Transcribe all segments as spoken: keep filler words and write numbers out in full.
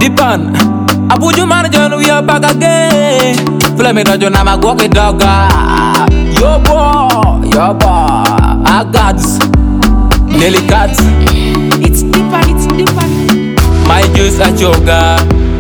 Lipan. Abuju manager, we are back again. Flame dojo na magwoke doga. Yo boy, yo boy. I got Nelly Cats. It's deeper, it's deeper. My juice a choga.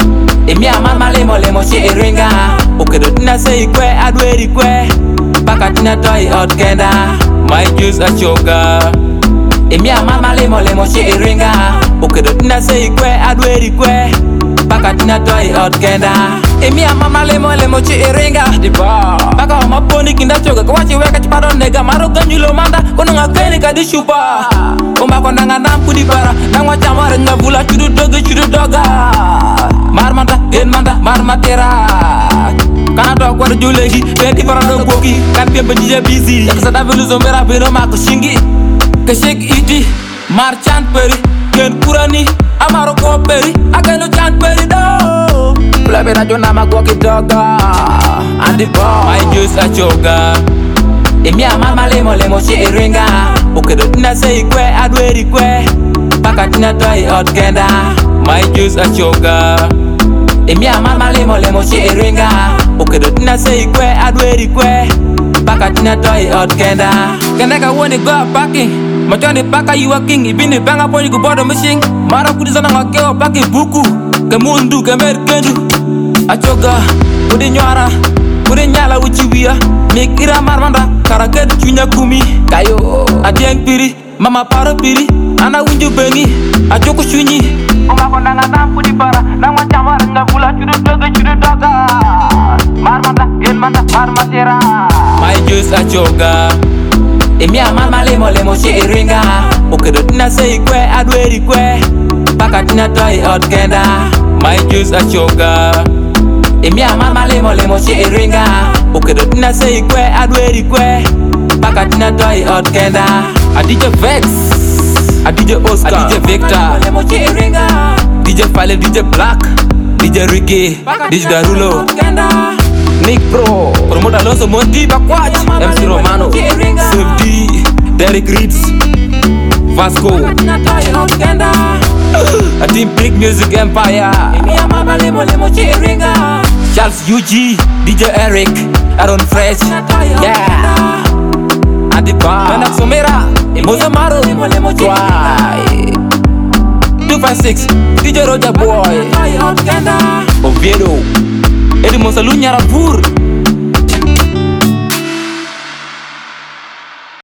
Emi amama lemo lemo she eringa. Okedo tina say kwe adweri kwe. Baka tina toy out kenda. My juice a choga. Emi amama lemo lemo she eringa. Okedo tina say kwe adweri kwe. Baka tina toy out kenda. Emi amama lemo lemo she eringa. Diba. Baka oma poni kinda choga. Kawachi weka chiparo nega. Maro ganjulo manda. Kono nga kene kadi shupa. Oma konda nga nampu di para. Nangwa chamare nga vula chudu doga chudu doga. Marmata, gen manda, marmatera. Kana to kwa julegi, penti para no boki. Kan pia bejije busy. Yakasa velu zombera beno mako shingi. Keshek iti, marchand peri. Gen kurani, amaro ko peri. Ageno chand peri do. Plebe na jona magwoki doga. Andi boy, my juice a choga. Emi amama lemo lemo she eringa. Okedo tina say kwe adweri kwe. Baka tina toy out kenda. My juice a choga. Emi amama lemo lemo she eringa. Okedo tina say kwe adweri kwe. Baka tina toy out kenda. Keneka woni go packing. Machoni paka you a king. Ibini banga poni ku bodo machine. Mara kudisa na ngakeo paki buku. Ke mundu ke merkendu. A choga. Kudi nyara. Kudi nyala uchiwia. Mikira marmanda. Karakedu chunya kumi. Kayo. Adieng piri. Mama paro piri. Ana unju bengi. A choku chunyi. Oma konda nga nampu di para. Nangwa chamara nga vula chudu doga chudu doga. Marmanda, gen manda, marmatera. My juice a choga. Emi amama lemo lemo she eringa. Okedo tina say kwe adweri kwe. Baka tina toy out kenda. My juice a choga. Emi amama lemo lemo she eringa. Okedo tina say kwe adweri kwe. Baka tina toy out kenda. A D J Vex, a D J Oscar, a D J Victor, D J Fale, D J Black, D J Ricky, D J Darulo, Nick Pro, Promoter Alonso Monty Bakwach, M C Romano, Save D, Derek Reeds, Vasco, a Team Big Music Empire, Charles U G, D J Eric, Aaron Fresh, yeah. Adi ba, Menak Somera, Mozamaro, Try two five six, D J Roger Boy, Oviedo, Eddie Monsalu Nyarapur.